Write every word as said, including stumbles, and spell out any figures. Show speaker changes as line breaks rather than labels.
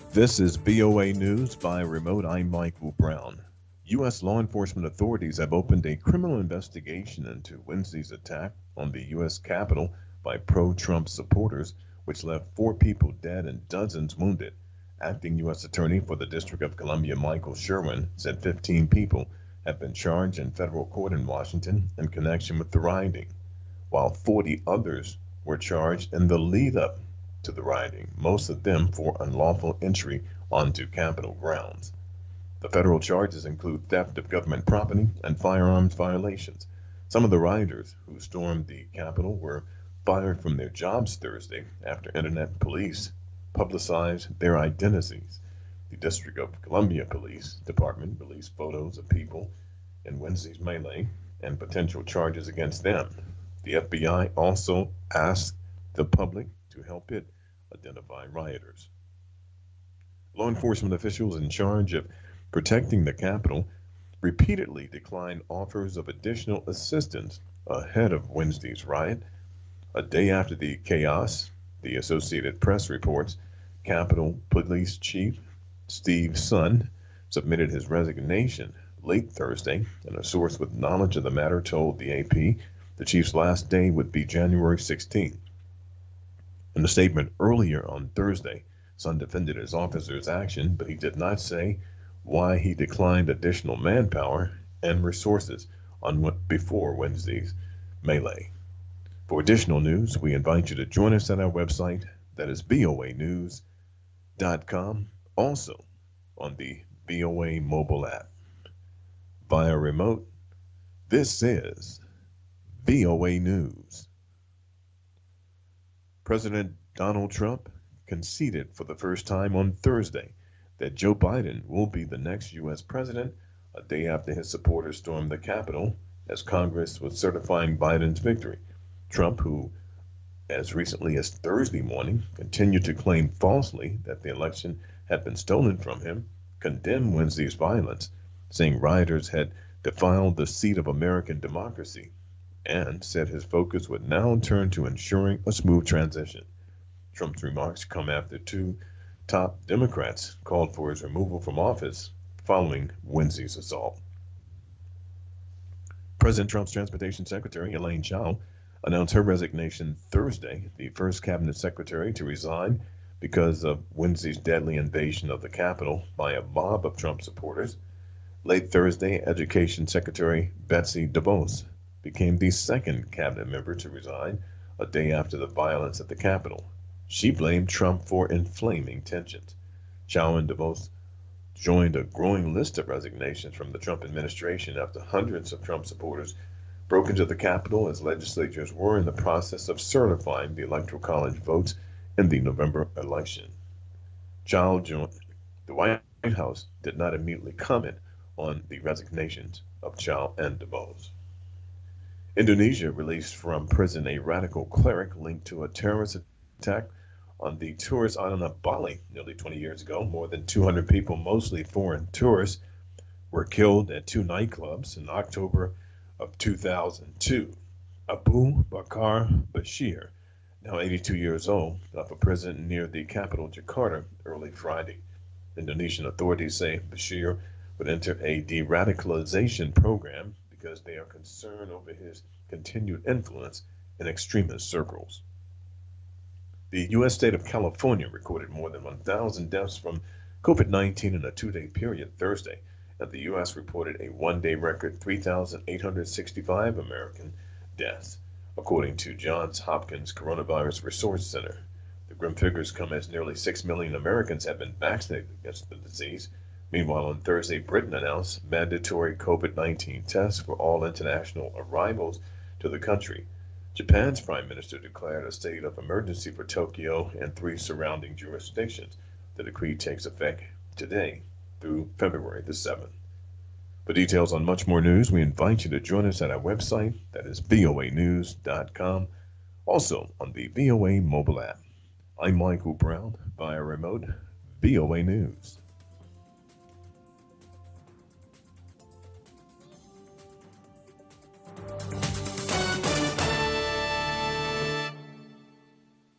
This is B O A News by remote. I'm Michael Brown. U S law enforcement authorities have opened a criminal investigation into Wednesday's attack on the U S Capitol by pro-Trump supporters, which left four people dead and dozens wounded. Acting U S Attorney for the District of Columbia, Michael Sherwin, said fifteen people have been charged in federal court in Washington in connection with the rioting, while forty others were charged in the lead-up to the rioting, most of them for unlawful entry onto Capitol grounds. The federal charges include theft of government property and firearms violations. Some of the rioters who stormed the Capitol were fired from their jobs Thursday after internet police publicized their identities. The District of Columbia Police Department released photos of people in Wednesday's melee and potential charges against them. The F B I also asked the public to help it identify rioters. Law enforcement officials in charge of protecting the Capitol repeatedly declined offers of additional assistance ahead of Wednesday's riot. A day after the chaos, the Associated Press reports Capitol Police Chief Steve Sund submitted his resignation late Thursday, and a source with knowledge of the matter told the A P the chief's last day would be January sixteenth. In a statement earlier on Thursday, Sund defended his officer's action, but he did not say why he declined additional manpower and resources on what before Wednesday's melee. For additional news, we invite you to join us at our website, that is B O A news dot com, also on the B O A mobile app. Via remote, this is B O A News. President Donald Trump conceded for the first time on Thursday that Joe Biden will be the next U S president, a day after his supporters stormed the Capitol as Congress was certifying Biden's victory. Trump, who as recently as Thursday morning continued to claim falsely that the election had been stolen from him, condemned Wednesday's violence, saying rioters had defiled the seat of American democracy, and said his focus would now turn to ensuring a smooth transition. Trump's remarks come after two top Democrats called for his removal from office following Wednesday's assault. President Trump's Transportation Secretary, Elaine Chao, announced her resignation Thursday, the first cabinet secretary to resign because of Wednesday's deadly invasion of the Capitol by a mob of Trump supporters. Late Thursday, Education Secretary Betsy DeVos became the second cabinet member to resign a day after the violence at the Capitol. She blamed Trump for inflaming tensions. Chao and DeVos joined a growing list of resignations from the Trump administration after hundreds of Trump supporters broke into the Capitol as legislatures were in the process of certifying the Electoral College votes in the November election. Chao joined. The White House did not immediately comment on the resignations of Chao and DeVos. Indonesia released from prison a radical cleric linked to a terrorist attack on the tourist island of Bali nearly twenty years ago. More than two hundred people, mostly foreign tourists, were killed at two nightclubs in October of two thousand two. Abu Bakar Bashir, now eighty-two years old, left a prison near the capital Jakarta early Friday. Indonesian authorities say Bashir would enter a de-radicalization program because they are concerned over his continued influence in extremist circles. The U S state of California recorded more than one thousand deaths from COVID nineteen in a two-day period Thursday, and the U S reported a one-day record three thousand eight hundred sixty-five American deaths, according to Johns Hopkins Coronavirus Resource Center. The grim figures come as nearly six million Americans have been vaccinated against the disease. Meanwhile, on Thursday, Britain announced mandatory COVID nineteen tests for all international arrivals to the country. Japan's prime minister declared a state of emergency for Tokyo and three surrounding jurisdictions. The decree takes effect today through February the seventh. For details on much more news, we invite you to join us at our website, that is B O A news dot com, also on the B O A mobile app. I'm Michael Brown, via remote B O A News.